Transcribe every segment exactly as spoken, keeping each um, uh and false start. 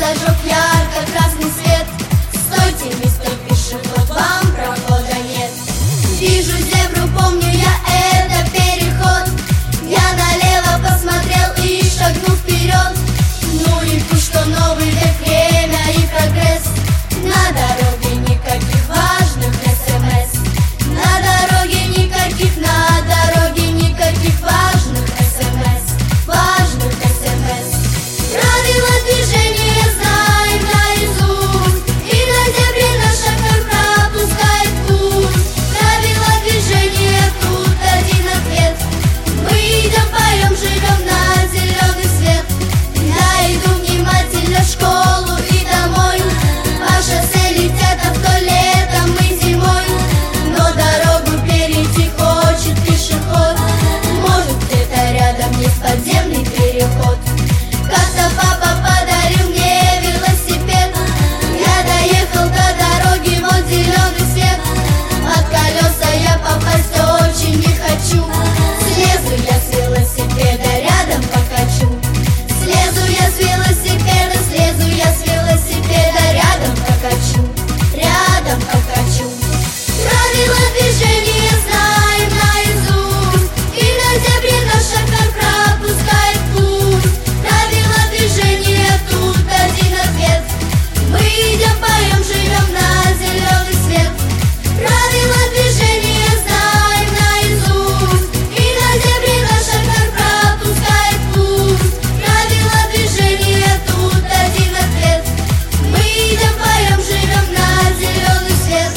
зажег ярко-красный свет. Стойте, мистер пешеход, вам прохода нет. Вижу зебру, помню я, это переход. Я налево посмотрел и шагнул вперед. Ну и пусть, что новый век, время и прогресс. На дороге никаких важных смс. На дороге никаких, на дороге никаких важных смс. Важных смс. Правила движения знаем наизусть, и на зебре наш шофер пропускает путь. Правила движения, тут один ответ. Мы идем, поем, живем на зеленый свет. Я иду внимательно в школу и домой. По шоссе летят авто летом и зимой. Но дорогу перейти хочет пешеход. Может, где-то рядом есть подземный переход. Как-то папа подарил мне велосипед. Я доехал до дороги, вот зеленый свет. От колеса я попасть очень не хочу. Слезу я с велосипеда, рядом покачу. Слезу я с велосипеда, слезу я с велосипеда, рядом покачу, рядом покачу. Правила движения знаем наизусть, и на зебре наш шофер пропускает путь. Правила движения, тут один ответ. Мы идем, поем, живем на зеленый свет. Правила движения знаем наизусть, и на зебре наш шофер пропускает путь. Правила движения, тут один ответ. Мы идем, поем, живем на зеленый свет.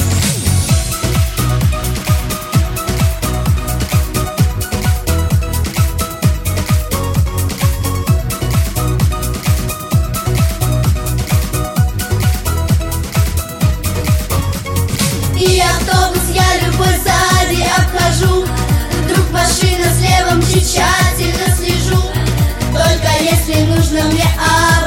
И автобус я любой сзади обхожу. Вдруг машина слева мчит, тщательно слежу. Только если нужно мне